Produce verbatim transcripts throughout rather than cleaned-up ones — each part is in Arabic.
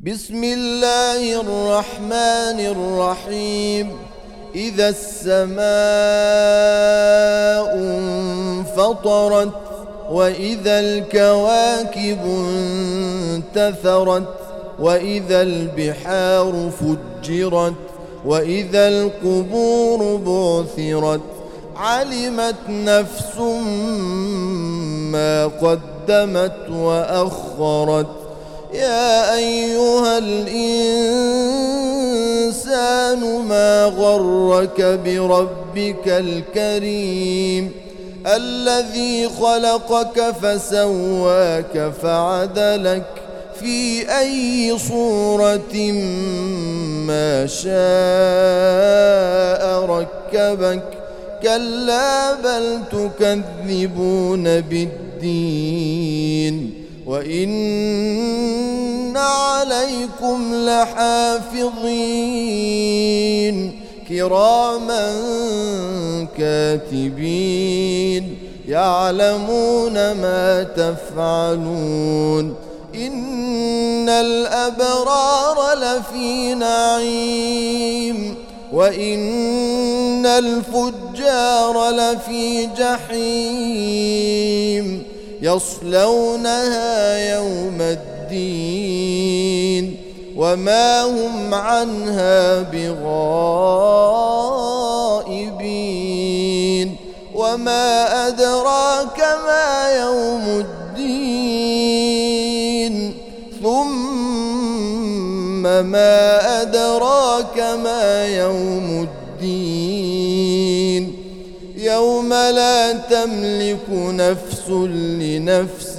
بسم الله الرحمن الرحيم. إذا السماء انفطرت وإذا الكواكب انتثرت وإذا البحار فجرت وإذا القبور بعثرت علمت نفس ما قدمت وأخرت. يا أيها الإنسان ما غرك بربك الكريم الذي خلقك فسواك فعدلك في أي صورة ما شاء ركبك. كلا بل تكذبون بالدين وإن عليكم لحافظين كراما كاتبين يعلمون ما تفعلون. إن الأبرار لفي نعيم وإن الفجار لفي جحيم يصلونها يوم الدين وما هم عنها بغائبين. وما أدراك ما يوم الدين ثم ما أدراك ما يوم الدين يوم لا تملك نفس لنفس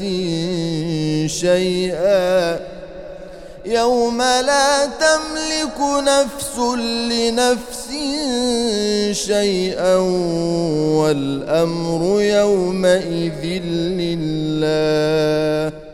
شيئا يوم لا تملك نفس لنفس شيئا والأمر يومئذ لله.